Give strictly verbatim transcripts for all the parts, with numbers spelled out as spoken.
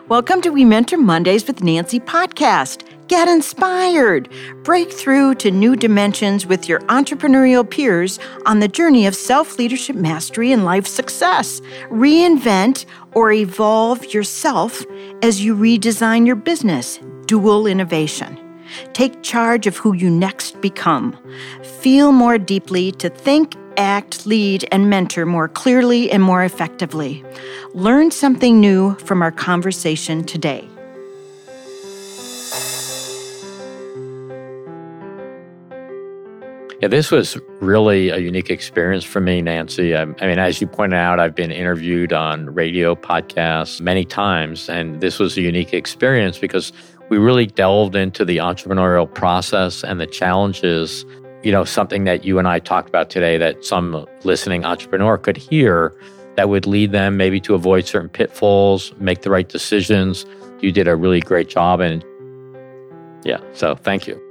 Welcome to We Mentor Mondays with Nancy podcast. Get inspired. Break through to new dimensions with your entrepreneurial peers on the journey of self-leadership mastery and life success. Reinvent or evolve yourself as you redesign your business. Dual innovation. Take charge of who you next become. Feel more deeply to think, act, lead, and mentor more clearly and more effectively. Learn something new from our conversation today. Yeah, this was really a unique experience for me, Nancy. I, I mean, as you pointed out, I've been interviewed on radio podcasts many times, and this was a unique experience because we really delved into the entrepreneurial process and the challenges, you know, something that you and I talked about today that some listening entrepreneur could hear that would lead them maybe to avoid certain pitfalls, make the right decisions. You did a really great job, and yeah, so thank you.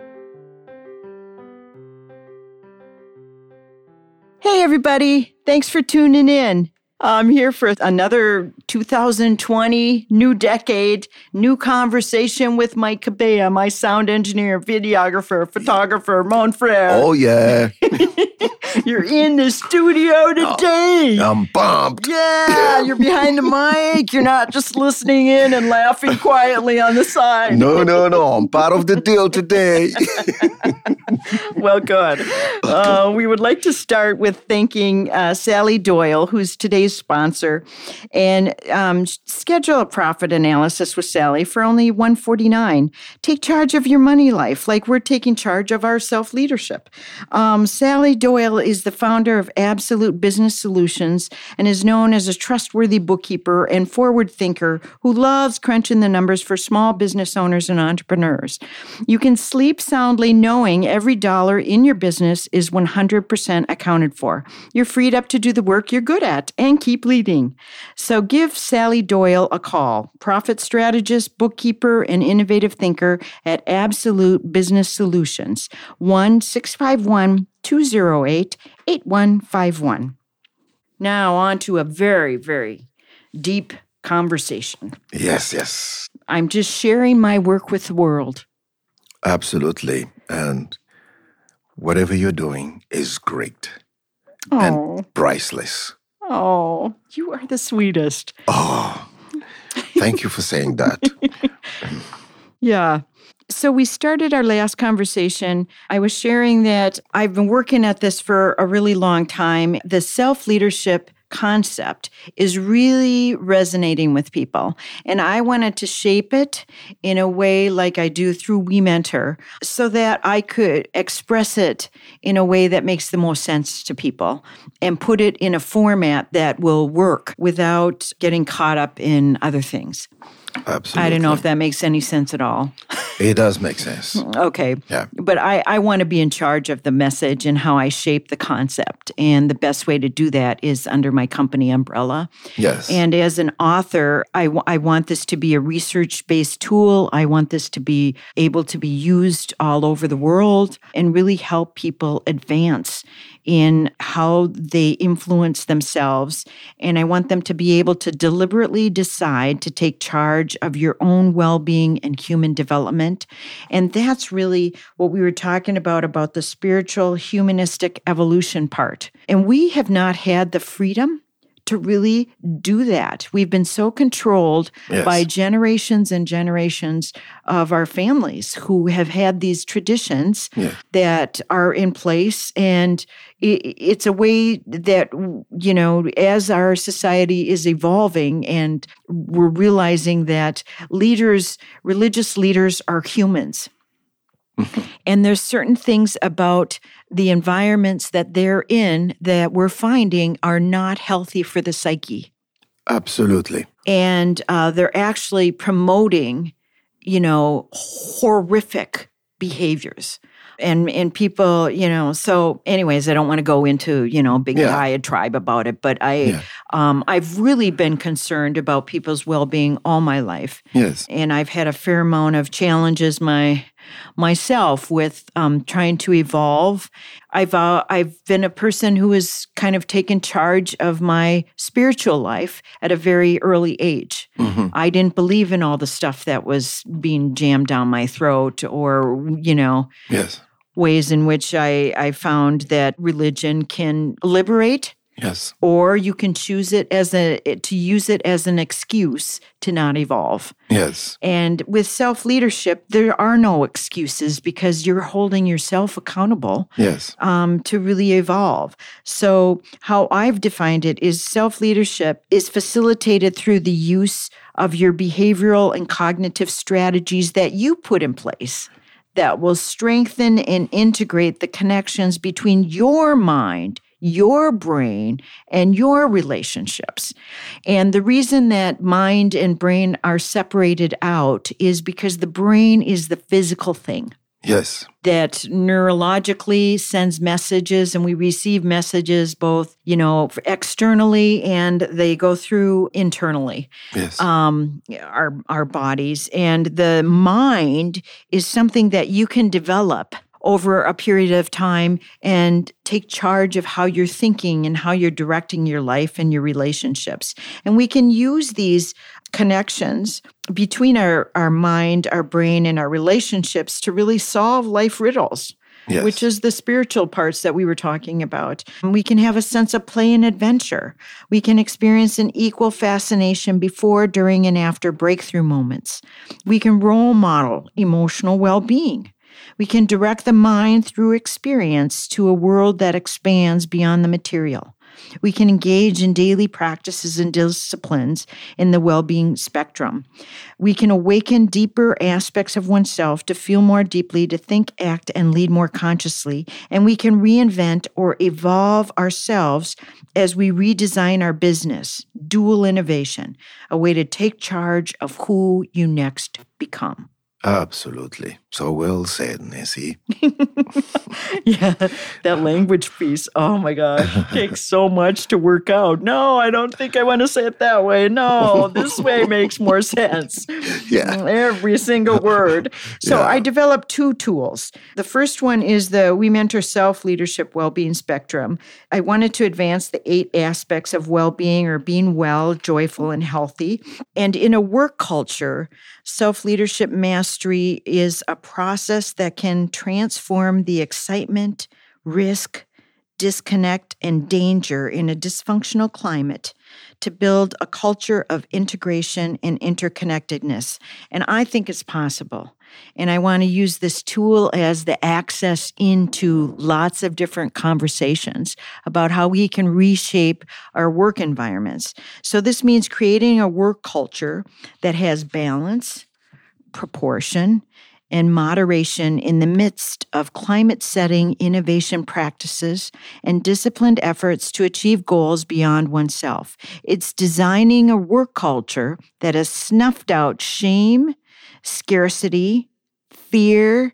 Hey, everybody. Thanks for tuning in. I'm here for another two thousand twenty, new decade, new conversation with Mike Cabea, my sound engineer, videographer, photographer, mon frere. Oh, yeah. You're in the studio today. Oh, I'm pumped. Yeah, you're behind the mic. You're not just listening in and laughing quietly on the side. No, no, no. I'm part of the deal today. Well, good. Uh, we would like to start with thanking uh, Sally Doyle, who's today's sponsor, and um, schedule a profit analysis with Sally for only one hundred forty-nine dollars. Take charge of your money life like we're taking charge of our self-leadership. Um, Sally Doyle is the founder of Absolute Business Solutions and is known as a trustworthy bookkeeper and forward thinker who loves crunching the numbers for small business owners and entrepreneurs. You can sleep soundly knowing every dollar in your business is one hundred percent accounted for. You're freed up to do the work you're good at and keep leading. So give Sally Doyle a call, profit strategist, bookkeeper, and innovative thinker at Absolute Business Solutions, one six five one, two oh eight, eight one five one. Now on to a very, very deep conversation. Yes, yes. I'm just sharing my work with the world. Absolutely. And whatever you're doing is great Oh. and priceless. Oh, you are the sweetest. Oh, thank you for saying that. Yeah. So we started our last conversation. I was sharing that I've been working at this for a really long time. The self-leadership concept is really resonating with people. And I wanted to shape it in a way like I do through We Mentor so that I could express it in a way that makes the most sense to people and put it in a format that will work without getting caught up in other things. Absolutely. I don't know if that makes any sense at all. It does make sense. Okay. Yeah. But I, I want to be in charge of the message and how I shape the concept. And the best way to do that is under my company umbrella. Yes. And as an author, I, w- I want this to be a research-based tool. I want this to be able to be used all over the world and really help people advance in how they influence themselves. And I want them to be able to deliberately decide to take charge of your own well-being and human development. And that's really what we were talking about, about the spiritual humanistic evolution part. And we have not had the freedom to really do that. We've been so controlled Yes. by generations and generations of our families who have had these traditions Yeah. that are in place. And it, it's a way that, you know, as our society is evolving and we're realizing that leaders, religious leaders are humans. And there's certain things about the environments that they're in that we're finding are not healthy for the psyche. Absolutely. And uh, they're actually promoting, you know, horrific behaviors. And and people, you know, so anyways, I don't want to go into, you know, big Yeah. diatribe about it, but I Yeah. Um, I've really been concerned about people's well-being all my life. Yes. And I've had a fair amount of challenges my myself with um, trying to evolve. I've uh, I've been a person who has kind of taken charge of my spiritual life at a very early age. Mm-hmm. I didn't believe in all the stuff that was being jammed down my throat, or you know, yes, ways in which I I found that religion can liberate. Yes. Or you can choose it as a to use it as an excuse to not evolve. Yes. And with self-leadership, there are no excuses because you're holding yourself accountable. Yes. Um, to really evolve. So how I've defined it is self-leadership is facilitated through the use of your behavioral and cognitive strategies that you put in place that will strengthen and integrate the connections between your mind, your brain, and your relationships. And the reason that mind and brain are separated out is because the brain is the physical thing. Yes. That neurologically sends messages, and we receive messages both, you know, externally and they go through internally. Yes. Um, our our bodies. And the mind is something that you can develop over a period of time and take charge of how you're thinking and how you're directing your life and your relationships. And we can use these connections between our, our mind, our brain, and our relationships to really solve life riddles, yes. which is the spiritual parts that we were talking about. And we can have a sense of play and adventure. We can experience an equal fascination before, during, and after breakthrough moments. We can role model emotional well-being. We can direct the mind through experience to a world that expands beyond the material. We can engage in daily practices and disciplines in the well-being spectrum. We can awaken deeper aspects of oneself to feel more deeply, to think, act, and lead more consciously. And we can reinvent or evolve ourselves as we redesign our business. Dual innovation, a way to take charge of who you next become. Absolutely. So well said, Nancy. Yeah, that language piece. Oh my gosh, it takes so much to work out. No, I don't think I want to say it that way. No, this way makes more sense. Yeah. Every single word. So Yeah. I developed two tools. The first one is the We Mentor Self-Leadership Wellbeing Spectrum. I wanted to advance the eight aspects of well-being, or being well, joyful, and healthy. And in a work culture, self-leadership mastery is a process that can transform the excitement, risk, disconnect, and danger in a dysfunctional climate to build a culture of integration and interconnectedness. And I think it's possible. And I want to use this tool as the access into lots of different conversations about how we can reshape our work environments. So this means creating a work culture that has balance, proportion, and moderation in the midst of climate-setting innovation practices and disciplined efforts to achieve goals beyond oneself. It's designing a work culture that has snuffed out shame, scarcity, fear,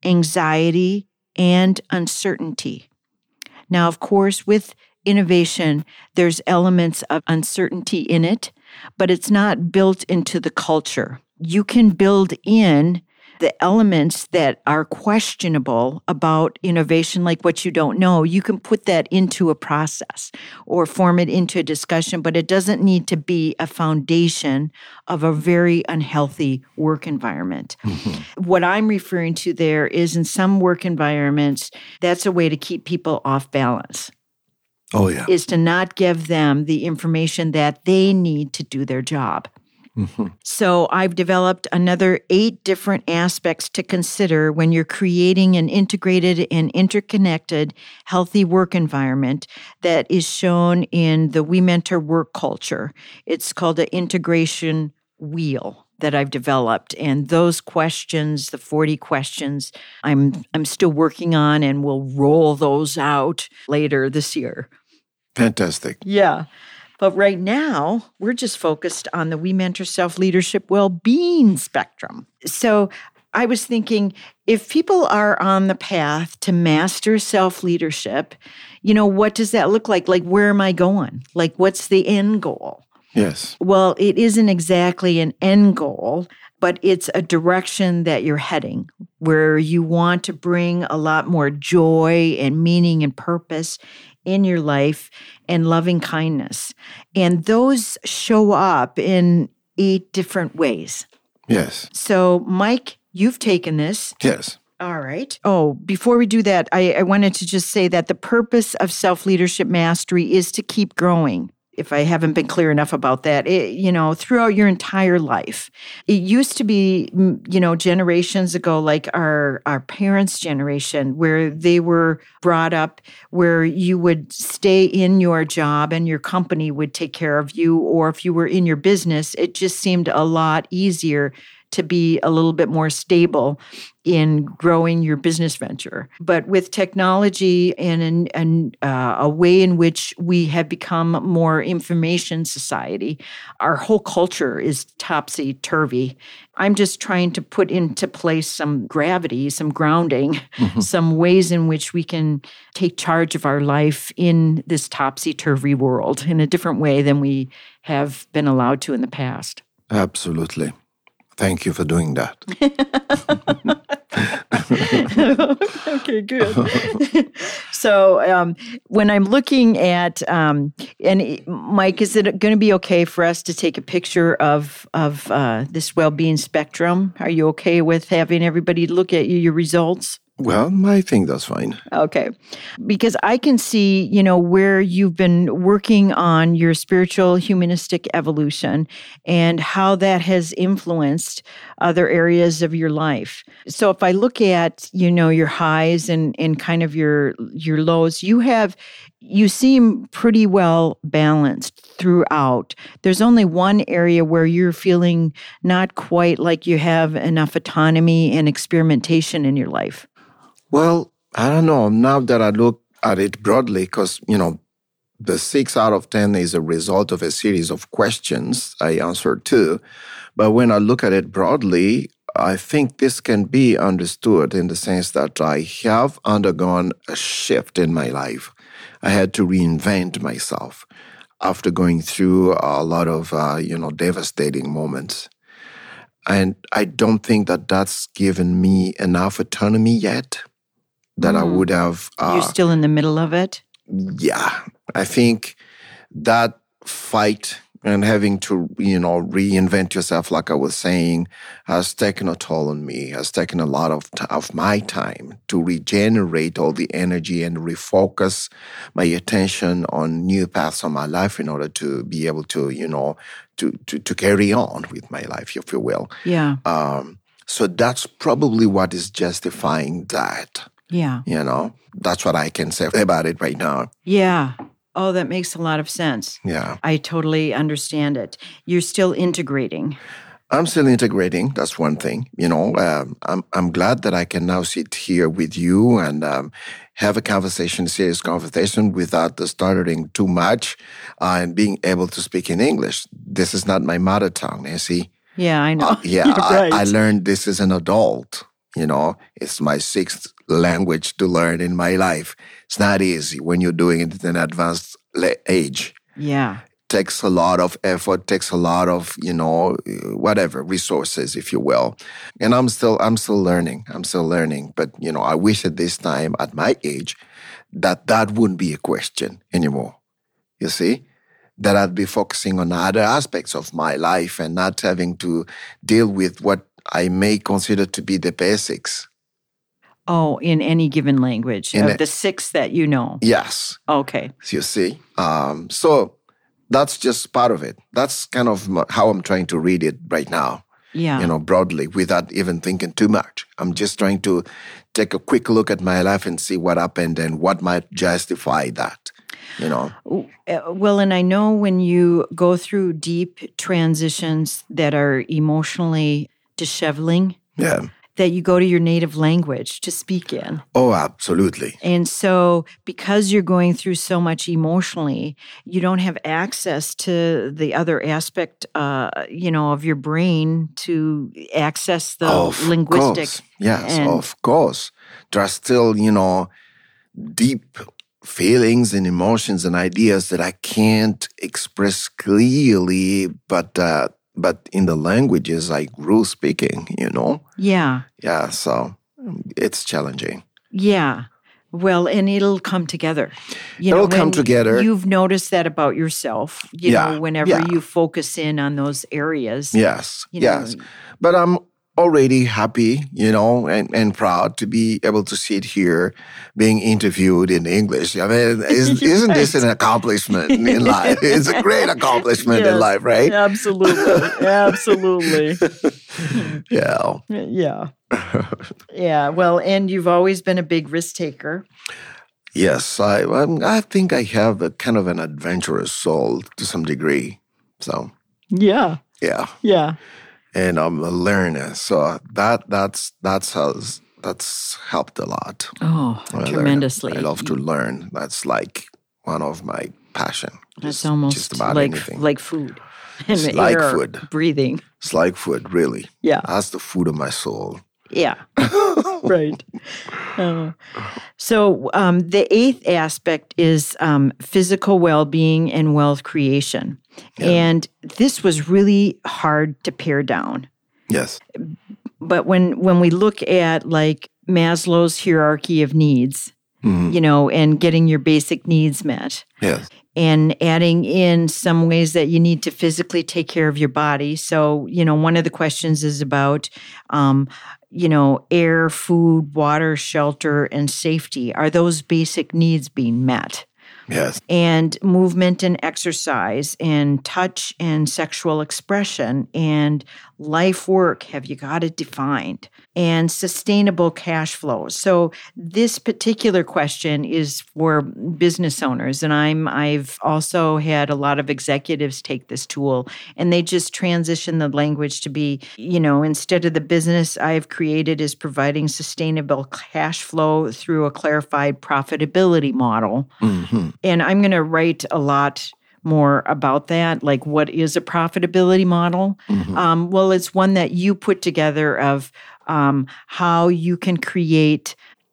anxiety, and uncertainty. Now, of course, with innovation, there's elements of uncertainty in it, but it's not built into the culture. You can build in the elements that are questionable about innovation, like what you don't know. You can put that into a process or form it into a discussion, but it doesn't need to be a foundation of a very unhealthy work environment. Mm-hmm. What I'm referring to there is in some work environments, that's a way to keep people off balance. Oh, yeah. Is to not give them the information that they need to do their job. Mm-hmm. So I've developed another eight different aspects to consider when you're creating an integrated and interconnected, healthy work environment that is shown in the We Mentor work culture. It's called an integration wheel that I've developed. And those questions, the forty questions, I'm I'm still working on, and we'll roll those out later this year. Fantastic. Yeah. But right now, we're just focused on the We Mentor Self-Leadership Well-Being spectrum. So I was thinking, if people are on the path to master self-leadership, you know, what does that look like? Like, where am I going? Like, what's the end goal? Yes. Well, it isn't exactly an end goal, but it's a direction that you're heading where you want to bring a lot more joy and meaning and purpose in your life and loving kindness. And those show up in eight different ways. Yes. So, Mike, you've taken this. Yes. All right. Oh, before we do that, I, I wanted to just say that the purpose of self-leadership mastery is to keep growing. If I haven't been clear enough about that, it, you know, throughout your entire life. It used to be, you know, generations ago, like our, our parents' generation, where they were brought up where you would stay in your job and your company would take care of you. Or if you were in your business, it just seemed a lot easier to be a little bit more stable in growing your business venture. But with technology and an, an, uh, a way in which we have become more information society, our whole culture is topsy-turvy. I'm just trying to put into place some gravity, some grounding, mm-hmm. some ways in which we can take charge of our life in this topsy-turvy world in a different way than we have been allowed to in the past. Absolutely. Thank you for doing that. Okay, good. So um, when I'm looking at, um, and Mike, is it going to be okay for us to take a picture of of uh, this well-being spectrum? Are you okay with having everybody look at you, your results? Well, I think that's fine. Okay. Because I can see, you know, where you've been working on your spiritual humanistic evolution and how that has influenced other areas of your life. So if I look at, you know, your highs and, and kind of your your lows, you have you seem pretty well balanced throughout. There's only one area where you're feeling not quite like you have enough autonomy and experimentation in your life. Well, I don't know. Now that I look at it broadly, because, you know, the six out of ten is a result of a series of questions I answered to. But when I look at it broadly, I think this can be understood in the sense that I have undergone a shift in my life. I had to reinvent myself after going through a lot of, uh, you know, devastating moments. And I don't think that that's given me enough autonomy yet. That mm. I would have... Uh, You're still in the middle of it? Yeah. I think that fight and having to, you know, reinvent yourself, like I was saying, has taken a toll on me, has taken a lot of, t- of my time to regenerate all the energy and refocus my attention on new paths of my life in order to be able to, you know, to, to, to carry on with my life, if you will. Yeah. Um, so that's probably what is justifying that. Yeah. You know, that's what I can say about it right now. Yeah. Oh, that makes a lot of sense. Yeah. I totally understand it. You're still integrating. I'm still integrating. That's one thing. You know, um, I'm I'm glad that I can now sit here with you and um, have a conversation, serious conversation without stuttering too much uh, and being able to speak in English. This is not my mother tongue, Nancy. Yeah, I know. Uh, yeah, right. I, I learned this as an adult. You know, it's my sixth language to learn in my life. It's not easy when you're doing it at an advanced age. Yeah. It takes a lot of effort, takes a lot of, you know, whatever, resources, if you will. And I'm still, I'm still learning. I'm still learning. But, you know, I wish at this time, at my age, that that wouldn't be a question anymore. You see? That I'd be focusing on other aspects of my life and not having to deal with what I may consider to be the basics. Oh, in any given language, in of a, the six that you know? Yes. Okay. You see? Um, so that's just part of it. That's kind of how I'm trying to read it right now. Yeah. You know, broadly, without even thinking too much. I'm just trying to take a quick look at my life and see what happened and what might justify that. You know? Well, and I know when you go through deep transitions that are emotionally disheveling, yeah, that you go to your native language to speak in. Oh, absolutely. And so because you're going through so much emotionally, you don't have access to the other aspect, uh, you know, of your brain to access the of linguistic. Course. Yes, and, of course. There are still, you know, deep feelings and emotions and ideas that I can't express clearly, but uh, but in the languages I grew speaking, you know? Yeah. Yeah, so it's challenging. Yeah. Well, and it'll come together. You it'll know, come together. You've noticed that about yourself, you yeah. know, whenever yeah. you focus in on those areas. Yes, you know, yes. But I'm already happy, you know, and, and proud to be able to sit here being interviewed in English. I mean, is, isn't this an accomplishment in life? It's a great accomplishment yes, in life, right? Absolutely. Absolutely. yeah. Yeah. Yeah. Well, and you've always been a big risk taker. Yes. I, I think I have a kind of an adventurous soul to some degree. So. Yeah. Yeah. Yeah. And I'm a learner, so that that's that's has that's helped a lot. Oh, I tremendously! Learn. I love to learn. That's like one of my passion. That's just, almost just about like anything. like food. It's and like air, food. Breathing. It's like food, really. Yeah, that's the food of my soul. Yeah, right. Uh, so um, the eighth aspect is um, physical well-being and wealth creation. Yeah. And this was really hard to pare down. Yes. But when when we look at like Maslow's hierarchy of needs, mm-hmm. you know, and getting your basic needs met. Yes. And adding in some ways that you need to physically take care of your body. So, you know, one of the questions is about, um, you know, air, food, water, shelter, and safety. Are those basic needs being met? Yes. And movement and exercise and touch and sexual expression and life work, have you got it defined? And sustainable cash flow. So this particular question is for business owners. And I'm, I've also had a lot of executives take this tool and they just transition the language to be, you know, instead of the business I've created is providing sustainable cash flow through a clarified profitability model. Mm-hmm. And I'm going to write a lot more about that, like what is a profitability model? Mm-hmm. Um, well, it's one that you put together of um, how you can create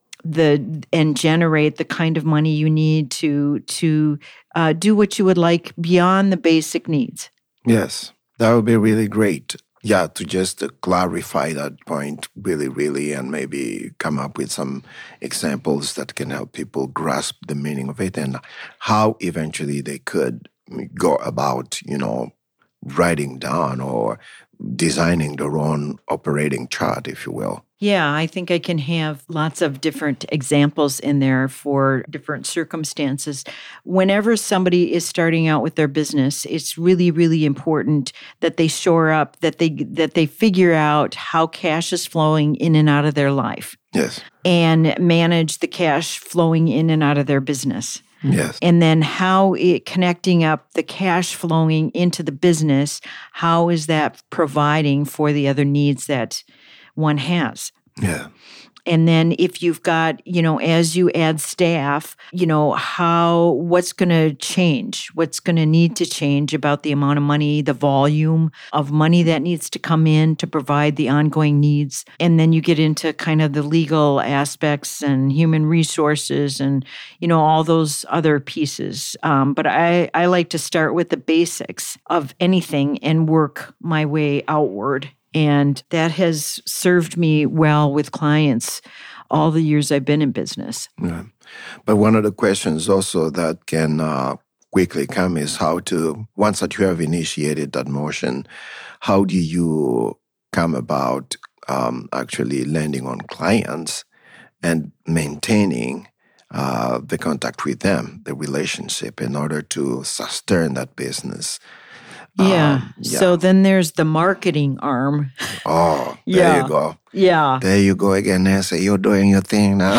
the and generate the kind of money you need to to uh, do what you would like beyond the basic needs. Yes, that would be really great. Yeah, to just uh, clarify that point really, really, and maybe come up with some examples that can help people grasp the meaning of it and how eventually they could go about, you know, writing down or designing their own operating chart, if you will. Yeah, I think I can have lots of different examples in there for different circumstances. Whenever somebody is starting out with their business, it's really, really important that they shore up, that they that they figure out how cash is flowing in and out of their life. Yes. And manage the cash flowing in and out of their business. Yes. And then how it connecting up the cash flowing into the business, how is that providing for the other needs that one has? Yeah. And then if you've got, you know, as you add staff, you know, how, what's going to change? What's going to need to change about the amount of money, the volume of money that needs to come in to provide the ongoing needs? And then you get into kind of the legal aspects and human resources and, you know, all those other pieces. Um, but I, I like to start with the basics of anything and work my way outward. And that has served me well with clients all the years I've been in business. Yeah. But one of the questions also that can uh, quickly come is how to, once that you have initiated that motion, how do you come about um, actually landing on clients and maintaining uh, the contact with them, the relationship, in order to sustain that business? Yeah. Um, yeah. So then there's the marketing arm. Oh, there yeah. you go. Yeah. There you go again, Nancy. You're doing your thing now.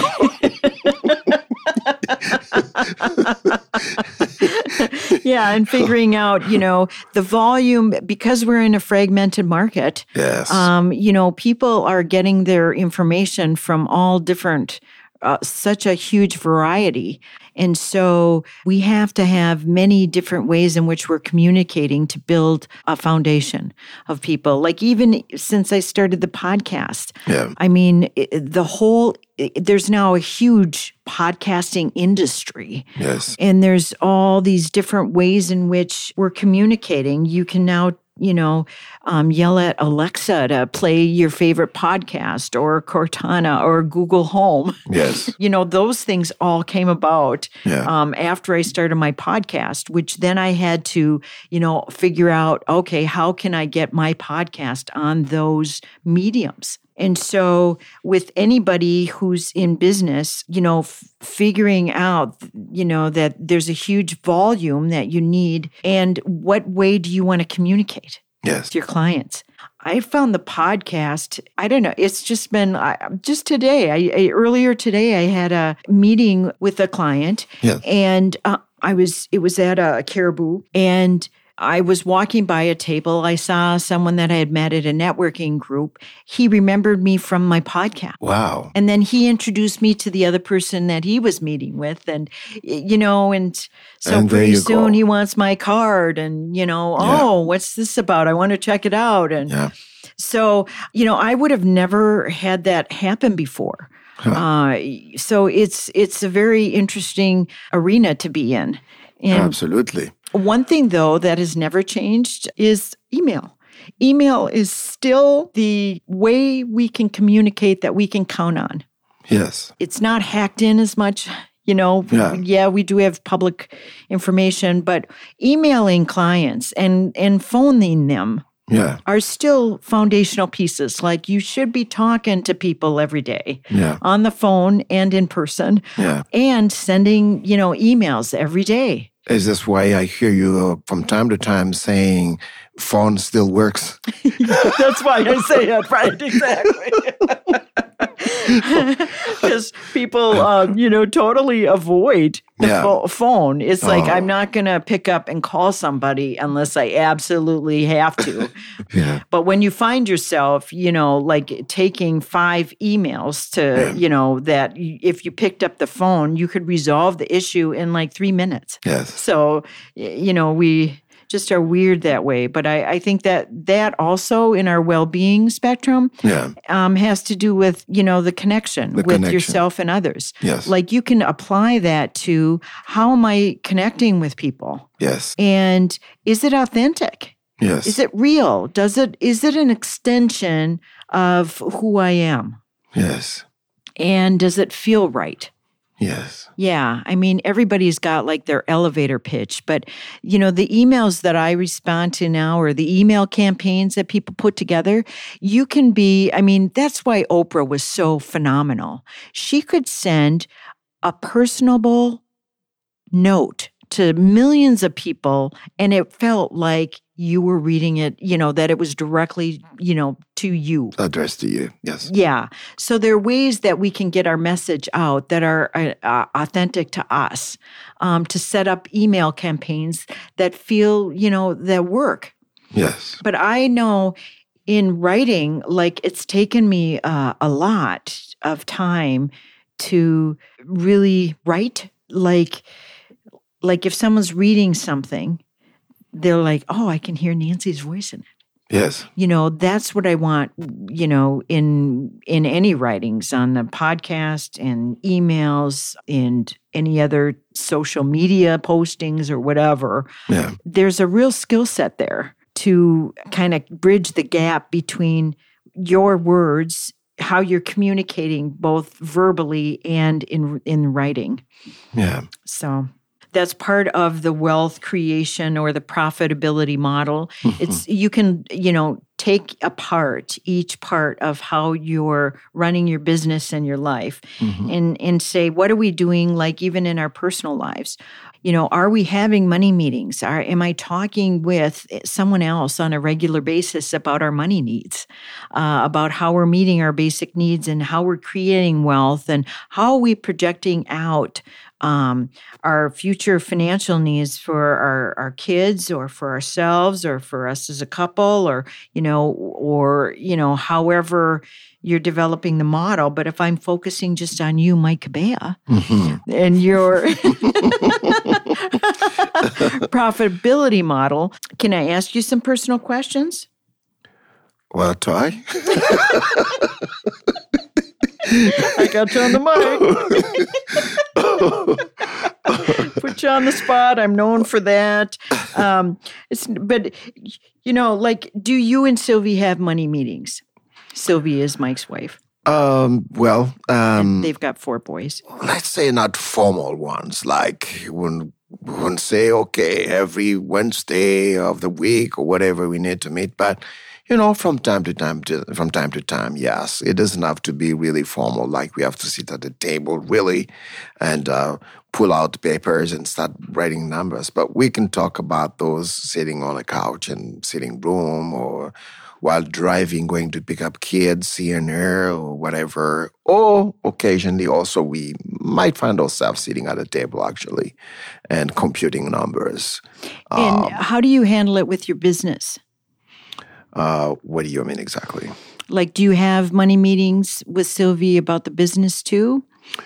Yeah, and figuring out, you know, the volume, because we're in a fragmented market. Yes. Um, you know, people are getting their information from all different, uh, such a huge variety. And so we have to have many different ways in which we're communicating to build a foundation of people. Like even since I started the podcast, Yeah. I mean, it, the whole, it, there's now a huge podcasting industry. Yes. And there's all these different ways in which we're communicating. You can now, you know, um, yell at Alexa to play your favorite podcast, or Cortana, or Google Home. Yes. You know, those things all came about Yeah. um, after I started my podcast, which then I had to, you know, figure out, okay, how can I get my podcast on those mediums? And so with anybody who's in business, you know, f- figuring out, you know, that there's a huge volume that you need, and what way do you want to communicate Yes. to your clients? I found the podcast, I don't know, it's just been, I, just today, I, I earlier today, I had a meeting with a client, Yes. and uh, I was, it was at a Caribou, and I was walking by a table. I saw someone that I had met at a networking group. He remembered me from my podcast. Wow. And then he introduced me to the other person that he was meeting with. And, you know, and so And there pretty you soon go. he wants my card. And, you know, Yeah. oh, what's this about? I want to check it out. And Yeah. so, you know, I would have never had that happen before. Huh. Uh, so it's it's a very interesting arena to be in. And Absolutely. one thing, though, that has never changed is email. Email is still the way we can communicate that we can count on. Yes. It's not hacked in as much. You know, Yeah. yeah, we do have public information, but emailing clients and, and phoning them Yeah. are still foundational pieces. Like you should be talking to people every day Yeah. on the phone and in person, Yeah. and sending, you know, emails every day. Is this why I hear you uh, from time to time saying phone still works? That's why I say it, right? Exactly. Because people, um, you know, totally avoid the Yeah. pho- phone. It's like, Oh. I'm not going to pick up and call somebody unless I absolutely have to. Yeah. But when you find yourself, you know, like taking five emails to, Yeah. you know, that y- if you picked up the phone, you could resolve the issue in like three minutes. Yes. So, y- you know, we just are weird that way. But I, I think that that also in our well-being spectrum Yeah. um, has to do with, you know, the connection The with connection. yourself and others. Yes. Like you can apply that to how am I connecting with people? Yes. And is it authentic? Yes. Is it real? Does it, is it an extension of who I am? Yes. And does it feel right? Yes. Yeah. I mean, everybody's got like their elevator pitch, but you know, the emails that I respond to now, or the email campaigns that people put together, you can be, I mean, that's why Oprah was so phenomenal. She could send a personable note to millions of people, and it felt like you were reading it, you know, that it was directly, you know, to you. Addressed to you. Yes. Yeah. So there are ways that we can get our message out that are uh, uh, authentic to us, um, to set up email campaigns that feel, you know, that work. Yes. But I know in writing, like it's taken me uh, a lot of time to really write. Like, like if someone's reading something, they're like, oh, I can hear Nancy's voice in it. Yes. You know, that's what I want, you know, in in any writings on the podcast and emails and any other social media postings or whatever. Yeah. There's a real skill set there to kind of bridge the gap between your words, how you're communicating both verbally and in in writing. Yeah. So that's part of the wealth creation or the profitability model. Mm-hmm. It's you can, you know, take apart each part of how you're running your business and your life, mm-hmm. and and say, what are we doing, like even in our personal lives? You know, are we having money meetings? Are, am I talking with someone else on a regular basis about our money needs, uh, about how we're meeting our basic needs and how we're creating wealth and how are we projecting out um, our future financial needs for our, our kids or for ourselves or for us as a couple or, you know, or, you know, however you're developing the model. But if I'm focusing just on you, Mike Cabea, mm-hmm. and your profitability model, can I ask you some personal questions? Well, try. I got you on the mic. Put you on the spot. I'm known for that. Um, it's, but, you know, like, do you and Sylvie have money meetings? Sylvie is Mike's wife. Um, well, um, and they've got four boys. Let's say not formal ones, like when we wouldn't say, okay, every Wednesday of the week or whatever we need to meet, but you know, from time to time, to, from time to time, yes. It doesn't have to be really formal, like we have to sit at the table, really, and uh, pull out papers and start writing numbers. But we can talk about those sitting on a couch and sitting room or while driving, going to pick up kids here and there or whatever. Or occasionally also we might find ourselves sitting at a table, actually, and computing numbers. And um, how do you handle it with your business? Uh, what do you mean exactly? Like, do you have money meetings with Sylvie about the business too?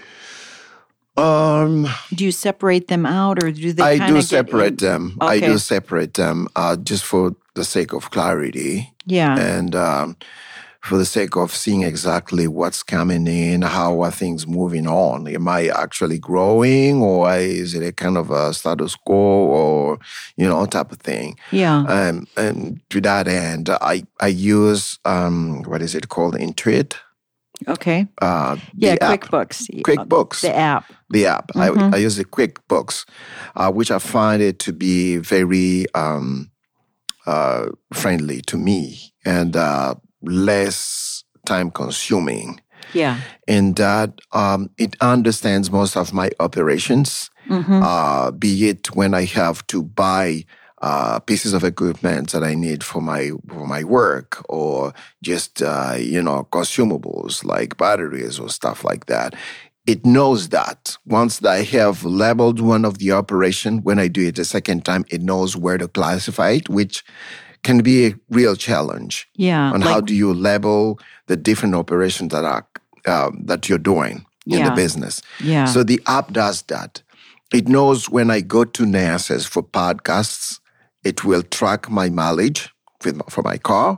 Um, do you separate them out, or do they? I do get separate in? them. Okay. I do separate them, uh, just for the sake of clarity. Yeah, and um, for the sake of seeing exactly what's coming in, how are things moving on? Am I actually growing, or is it a kind of a status quo, or you know, type of thing? Yeah. Um, and to that end, I I use um, what is it called, Intuit? Okay. Uh, yeah, app. QuickBooks. QuickBooks. The app. The app. Mm-hmm. I, I use the QuickBooks, uh, which I find it to be very um, uh, friendly to me and uh, less time consuming. Yeah. In that um, it understands most of my operations, mm-hmm. uh, be it when I have to buy Uh, pieces of equipment that I need for my for my work, or just uh, you know, consumables like batteries or stuff like that. It knows that once I have labeled one of the operation, when I do it a second time, it knows where to classify it, which can be a real challenge. Yeah, on like, how do you label the different operations that are uh, that you're doing in yeah. the business. Yeah. So the app does that. It knows when I go to Narcissus for podcasts. It will track my mileage with, for my car.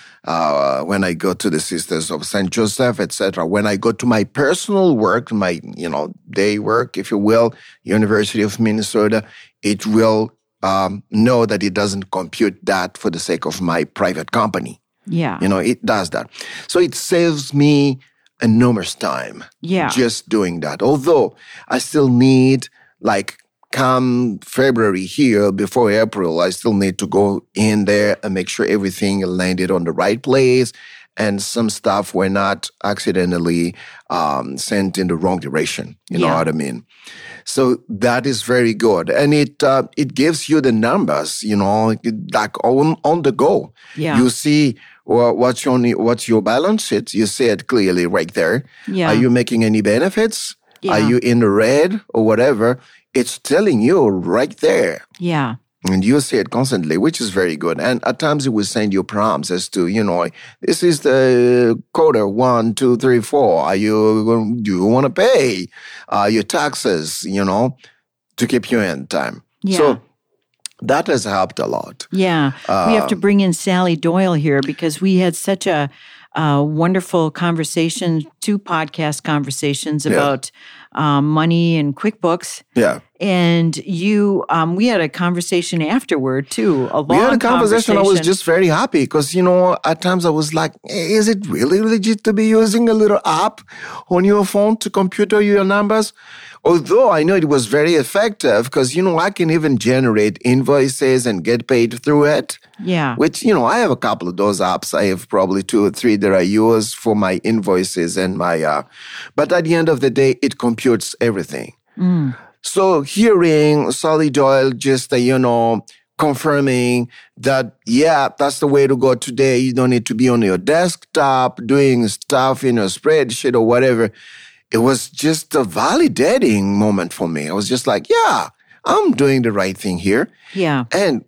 Uh, when I go to the Sisters of Saint Joseph, et cetera. When I go to my personal work, my you know day work, if you will, University of Minnesota, it will um, know that it doesn't compute that for the sake of my private company. Yeah, you know, it does that. So it saves me enormous time. Yeah, just doing that. Although I still need like. Come February here, before April, I still need to go in there and make sure everything landed on the right place and some stuff were not accidentally um, sent in the wrong direction. You yeah. know what I mean? So that is very good. And it uh, it gives you the numbers, you know, like on, on the go. Yeah. You see well, what's, your, what's your balance sheet. You see it clearly right there. Yeah. Are you making any benefits? Yeah. Are you in the red or whatever? It's telling you right there. Yeah. And you see it constantly, which is very good. And at times it will send you prompts as to, you know, this is the quarter one, two, three, four. Are you, do you want to pay uh, your taxes, you know, to keep you in time? Yeah. So that has helped a lot. Yeah. Uh, we have to bring in Sally Doyle here because we had such a, a wonderful conversation, two podcast conversations about yeah. um, money and QuickBooks. Yeah. And you, um, we had a conversation afterward too. A long we had a conversation. conversation. I was just very happy because, you know, at times I was like, hey, is it really legit to be using a little app on your phone to compute your numbers? Although I know it was very effective because, you know, I can even generate invoices and get paid through it. Yeah. Which, you know, I have a couple of those apps. I have probably two or three that I use for my invoices and my, uh, but at the end of the day, it computes everything. Mm. So hearing Sally Doyle just, uh, you know, confirming that, yeah, that's the way to go today. You don't need to be on your desktop doing stuff in a spreadsheet or whatever. it was just a validating moment for me. I was just like, yeah, I'm doing the right thing here. Yeah. And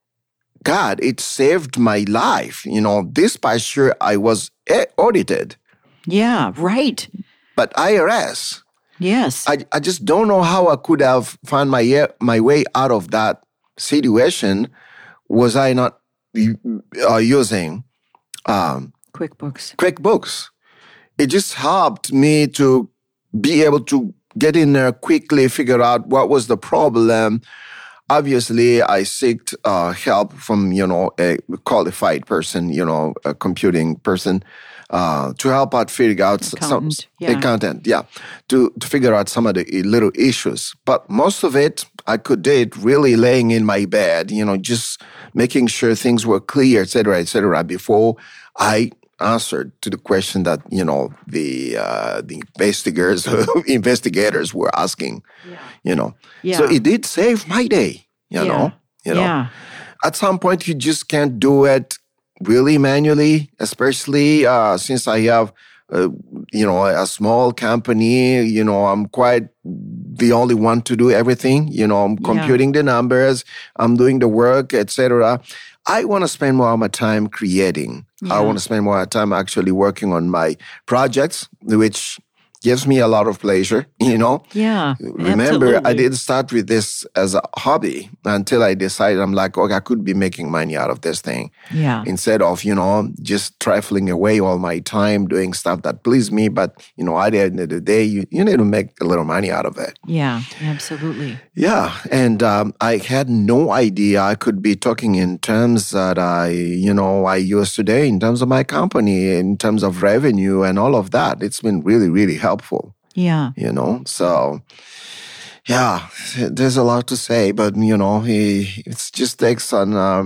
God, it saved my life. You know, this past year I was audited. Yeah, right. But I R S, yes. I, I just don't know how I could have found my my way out of that situation. Was I not uh, using um, QuickBooks? QuickBooks. It just helped me to be able to get in there quickly, figure out what was the problem. Obviously, I sought uh, help from, you know, a qualified person, you know, a computing person, uh, to help out figure out accountant, some yeah. accountant, yeah, to, to figure out some of the little issues. But most of it, I could do it really laying in my bed, you know, just making sure things were clear, et cetera, et cetera, before I answered to the question that, you know, the uh, the investigators investigators were asking, yeah. you know. Yeah. So it did save my day, you yeah. know. You know. Yeah. At some point, you just can't do it really manually, especially uh, since I have, uh, you know, a small company. You know, I'm quite the only one to do everything. You know, I'm computing yeah. the numbers, I'm doing the work, et cetera. I want to spend more of my time creating. Yeah. I want to spend more time actually working on my projects, which gives me a lot of pleasure, you know? Yeah, Remember, absolutely. I didn't start with this as a hobby until I decided I'm like, okay, I could be making money out of this thing. Yeah. Instead of, you know, just trifling away all my time doing stuff that please me. But, you know, at the end of the day, you, you need to make a little money out of it. Yeah, absolutely. Yeah. And um, I had no idea I could be talking in terms that I, you know, I use today in terms of my company, in terms of revenue and all of that. It's been really, really helpful. helpful. Yeah. You know, so yeah, there's a lot to say, but you know, it just takes on uh,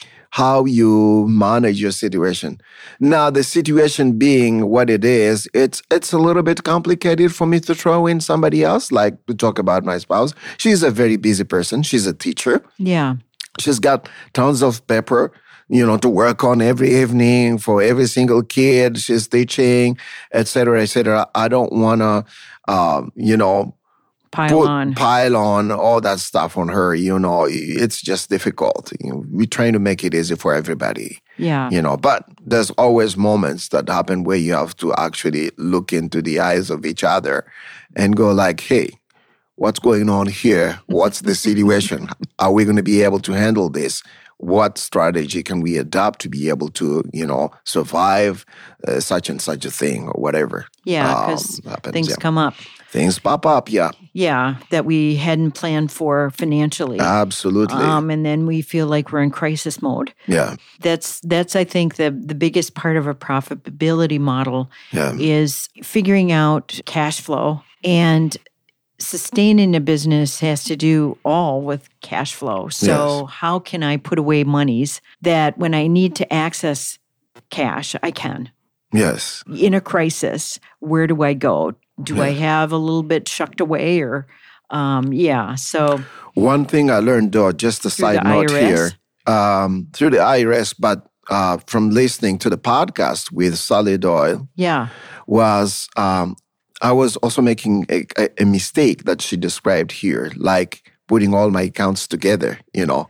how you manage your situation. Now, the situation being what it is, it's it's a little bit complicated for me to throw in somebody else, like to talk about my spouse. She's a very busy person. She's a teacher. Yeah. She's got tons of paper, you know, to work on every evening for every single kid she's teaching, et cetera, et cetera. I don't want to, uh, you know, pile put, on. pile on all that stuff on her. You know, it's just difficult. You know, we're trying to make it easy for everybody. Yeah. You know, but there's always moments that happen where you have to actually look into the eyes of each other and go like, hey, what's going on here? What's the situation? Are we going to be able to handle this? What strategy can we adopt to be able to, you know, survive uh, such and such a thing or whatever? Yeah, because um, things yeah. come up. Things pop up, yeah. Yeah, that we hadn't planned for financially. Absolutely. Um, and then we feel like we're in crisis mode. Yeah. That's, that's I think, the, the biggest part of a profitability model yeah. is figuring out cash flow. And sustaining a business has to do all with cash flow. So yes. how can I put away monies that when I need to access cash, I can? Yes. In a crisis, where do I go? Do yeah. I have a little bit shucked away or, um, yeah, so. One thing I learned though, just a side note I R S? Here, um, through the I R S, but uh, from listening to the podcast with Sally Doyle. Yeah. Was, um, I was also making a, a, a mistake that she described here, like putting all my accounts together, you know.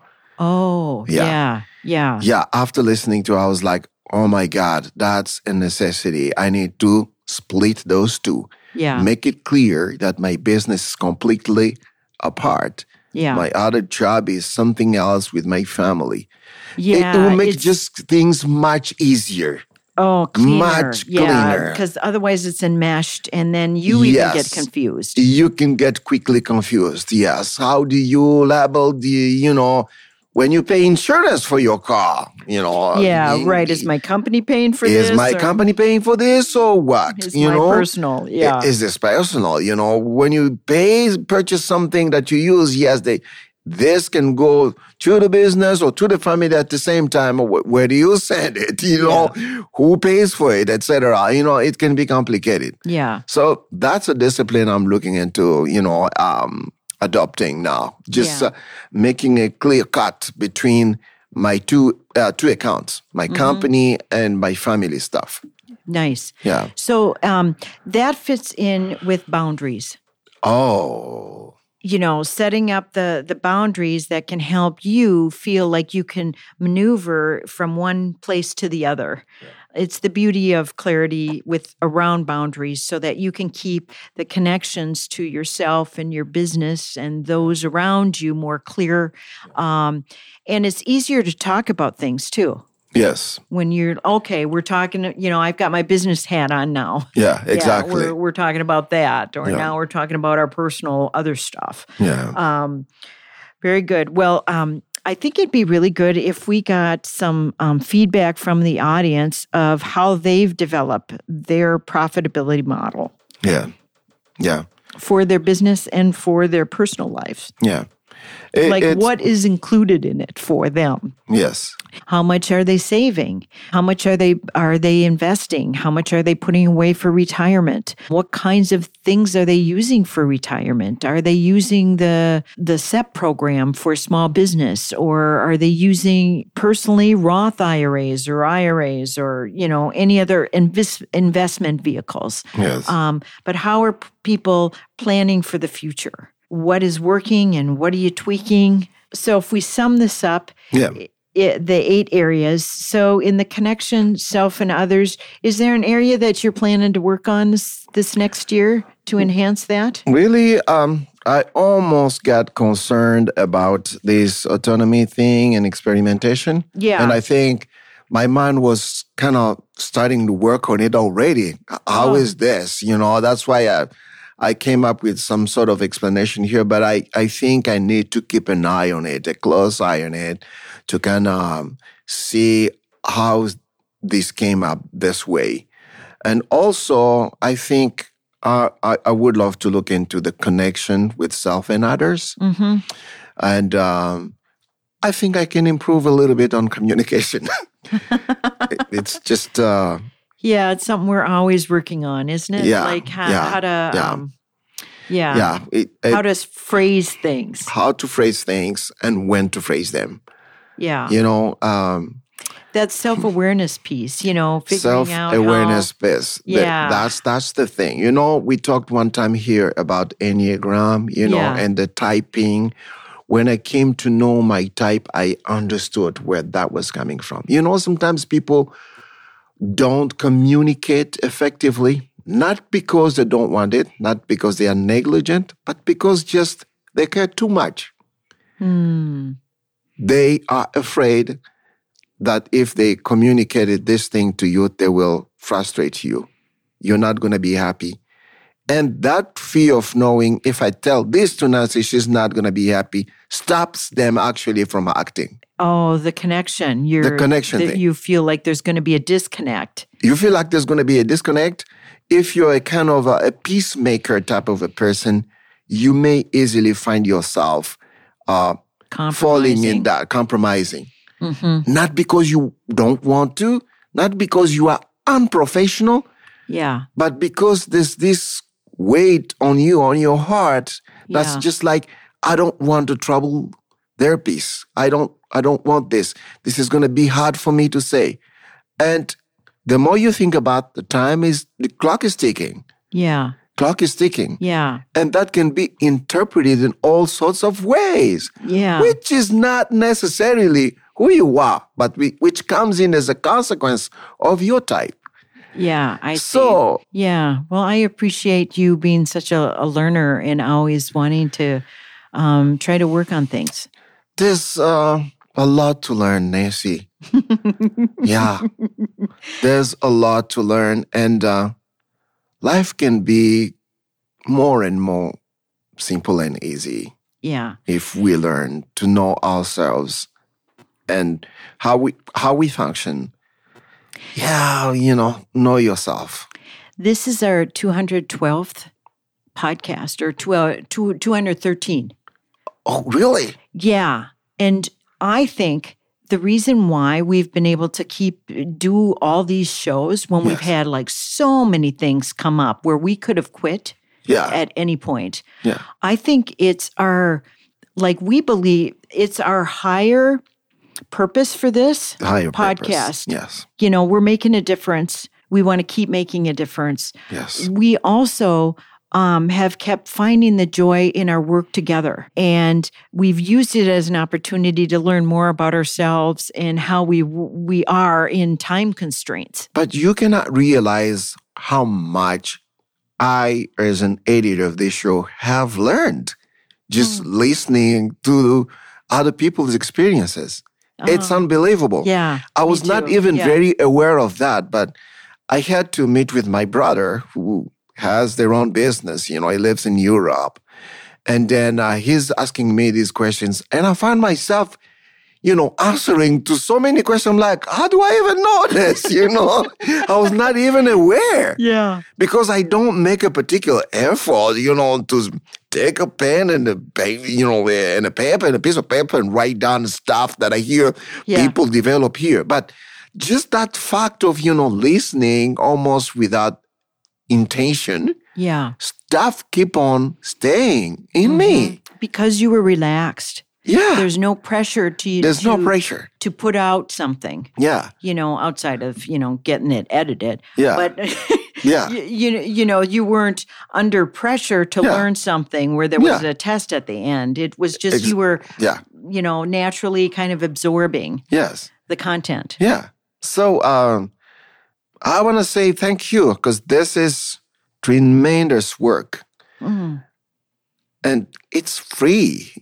Oh, yeah. Yeah. Yeah. Yeah. After listening to her, I was like, oh my God, that's a necessity. I need to split those two. Yeah. Make it clear that my business is completely apart. Yeah. My other job is something else with my family. Yeah. It will make just things much easier. Oh, cleaner. Much yeah, cleaner. Because otherwise it's enmeshed and then you even yes. get confused. You can get quickly confused, yes. How do you label the, you know, when you pay insurance for your car, you know. Yeah, in, right. Is my company paying for is this? Is my company paying for this or what? Is you my know? personal, yeah. Is this personal? You know, when you pay, purchase something that you use, yes, they... This can go to the business or to the family at the same time. Where do you send it? You know, yeah. Who pays for it, et cetera. You know, it can be complicated. Yeah. So that's a discipline I'm looking into, you know, um, adopting now. Just yeah. uh, making a clear cut between my two uh, two accounts, my mm-hmm. company and my family stuff. Nice. Yeah. So um, that fits in with boundaries. Oh. You know, setting up the the boundaries that can help you feel like you can maneuver from one place to the other. Yeah. It's the beauty of clarity with around boundaries so that you can keep the connections to yourself and your business and those around you more clear. Um, and it's easier to talk about things too. Yes. When you're, okay, we're talking, you know, I've got my business hat on now. Yeah, exactly. Yeah, we're, we're talking about that. Or yeah. now we're talking about our personal other stuff. Yeah. Um, very good. Well, um, I think it'd be really good if we got some um, feedback from the audience of how they've developed their profitability model. Yeah. Yeah. For their business and for their personal lives. Yeah. It, like what is included in it for them? Yes. How much are they saving? How much are they are they investing? How much are they putting away for retirement? What kinds of things are they using for retirement? Are they using the the S E P program for small business, or are they using personally Roth I R As or I R As or you know any other invest, investment vehicles? Yes. Um, but how are people planning for the future? What is working and what are you tweaking? So if we sum this up, yeah. it, the eight areas. So in the connection, self and others, is there an area that you're planning to work on this, this next year to enhance that? Really, um, I almost got concerned about this autonomy thing and experimentation. Yeah. And I think my mind was kind of starting to work on it already. How oh. is this? You know, that's why I... I came up with some sort of explanation here, but I, I think I need to keep an eye on it, a close eye on it, to kind of um, see how this came up this way. And also, I think uh, I, I would love to look into the connection with self and others. Mm-hmm. And um, I think I can improve a little bit on communication. It's just... Uh, Yeah, it's something we're always working on, isn't it? Yeah, like how, yeah, how to, yeah, um, yeah, yeah. It, it, how to phrase things. How to phrase things and when to phrase them. Yeah, you know, um, that self-awareness piece. You know, figuring self-awareness out how, piece. Yeah, that, that's that's the thing. You know, we talked one time here about Enneagram. You know, yeah. and the typing. When I came to know my type, I understood where that was coming from. You know, sometimes people don't communicate effectively, not because they don't want it, not because they are negligent, but because just they care too much. Hmm. They are afraid that if they communicated this thing to you, they will frustrate you. You're not going to be happy. And that fear of knowing if I tell this to Nancy, she's not going to be happy, stops them actually from acting. Oh, the connection. You're, the connection the, thing. You feel like there's going to be a disconnect. You feel like there's going to be a disconnect. If you're a kind of a, a peacemaker type of a person, you may easily find yourself uh, falling in that, compromising. Mm-hmm. Not because you don't want to, not because you are unprofessional, yeah, but because there's this weight on you, on your heart, that's yeah. just like, I don't want to trouble their peace. I don't I don't want this. This is going to be hard for me to say. And the more you think about the time is, the clock is ticking. Yeah. Clock is ticking. Yeah. And that can be interpreted in all sorts of ways. Yeah. Which is not necessarily who you are, but we, which comes in as a consequence of your type. Yeah, I so, see. Yeah. Well, I appreciate you being such a, a learner and always wanting to um, try to work on things. There's uh, a lot to learn, Nancy. Yeah. There's a lot to learn. And uh, life can be more and more simple and easy. Yeah. If we learn to know ourselves and how we how we function. Yeah, you know, know yourself. This is our two hundred twelfth podcast, or two hundred thirteen. Oh, really? Yeah. And I think the reason why we've been able to keep do all these shows when yes. we've had like so many things come up where we could have quit yeah. at any point. Yeah. I think it's our, like we believe it's our higher purpose for this higher podcast. Purpose. Yes. You know, we're making a difference. We want to keep making a difference. Yes. We also um, have kept finding the joy in our work together. And we've used it as an opportunity to learn more about ourselves and how we we are in time constraints. But you cannot realize how much I, as an editor of this show, have learned just mm. listening to other people's experiences. Uh-huh. It's unbelievable. Yeah, I was not even yeah. very aware of that, but I had to meet with my brother who has their own business. You know, he lives in Europe. And then uh, he's asking me these questions. And I find myself, you know, answering to so many questions. I'm like, how do I even know this? You know, I was not even aware. Yeah. Because I don't make a particular effort, you know, to take a pen and a, you know, and a paper and a piece of paper and write down stuff that I hear yeah. people develop here. But just that fact of, you know, listening almost without intention, yeah, stuff keep on staying in mm-hmm. me. Because you were relaxed. Yeah. There's no pressure to There's to, no pressure. to put out something. Yeah. You know, outside of, you know, getting it edited. Yeah. But yeah. you, you you know, you weren't under pressure to yeah. learn something where there was yeah. a test at the end. It was just Ex- you were yeah. you know, naturally kind of absorbing yes. the content. Yeah. So um, I want to say thank you because this is tremendous work. Mm. And it's free.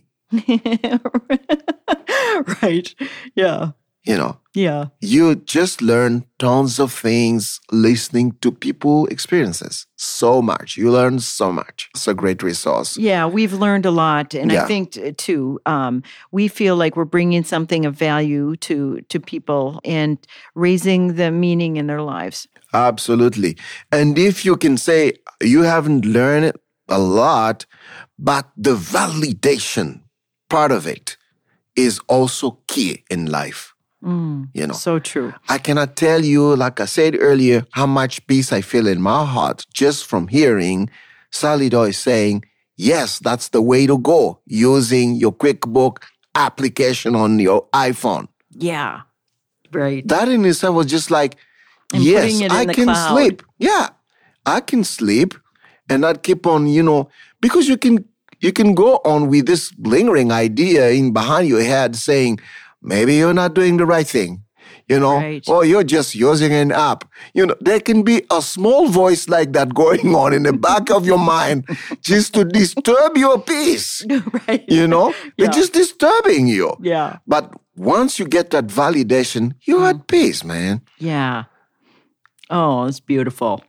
Right. Yeah. You know. Yeah. You just learn tons of things listening to people's experiences. So much. You learn so much. It's a great resource. Yeah, we've learned a lot. And yeah. I think, too, um, we feel like we're bringing something of value to, to people and raising the meaning in their lives. Absolutely. And if you can say you haven't learned a lot, but the validation part of it is also key in life. Mm, you know, so true. I cannot tell you, like I said earlier, how much peace I feel in my heart just from hearing Sally Doyle saying, yes, that's the way to go, using your QuickBook application on your iPhone. Yeah, right. That in itself was just like, and yes, I can cloud. sleep. Yeah, I can sleep and not keep on, you know, because you can you can go on with this lingering idea in behind your head saying, maybe you're not doing the right thing, you know, right. or you're just using an app. You know, there can be a small voice like that going on in the back of your mind just to disturb your peace, right. you know? Yeah. They're just disturbing you. Yeah. But once you get that validation, you're mm. at peace, man. Yeah. Oh, it's beautiful.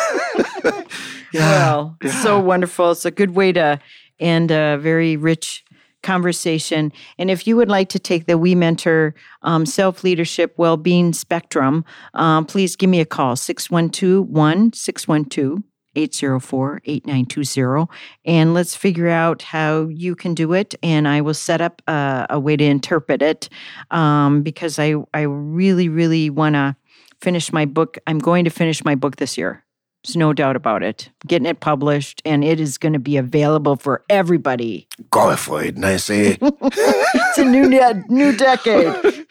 yeah. Well, yeah. so wonderful. It's a good way to end a very rich conversation. And if you would like to take the We Mentor um, Self-Leadership Wellbeing Spectrum, um, please give me a call, six one two, one six one two, eight zero four, eight nine two zero. And let's figure out how you can do it. And I will set up a, a way to interpret it um, because I, I really, really want to finish my book. I'm going to finish my book this year. There's no doubt about it. Getting it published, and it is going to be available for everybody. Go for it, Nancy. It's a new ne- new decade.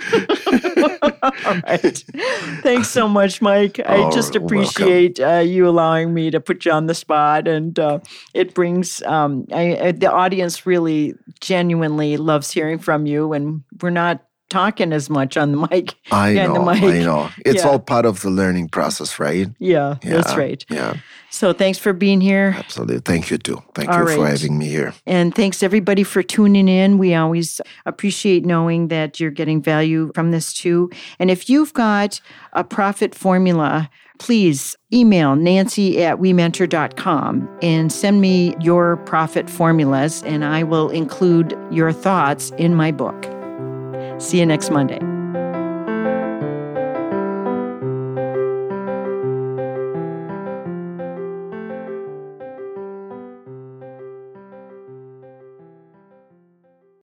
All right. Thanks so much, Mike. I oh, just appreciate uh, you allowing me to put you on the spot, and uh, it brings um, I, I, the audience really genuinely loves hearing from you, and we're not talking as much on the mic. I know, the mic. I know. It's yeah. all part of the learning process, right? Yeah, yeah, that's right. Yeah. So thanks for being here. Absolutely. Thank you, too. Thank all you right. for having me here. And thanks, everybody, for tuning in. We always appreciate knowing that you're getting value from this, too. And if you've got a profit formula, please email Nancy at we mentor dot com and send me your profit formulas, and I will include your thoughts in my book. See you next Monday.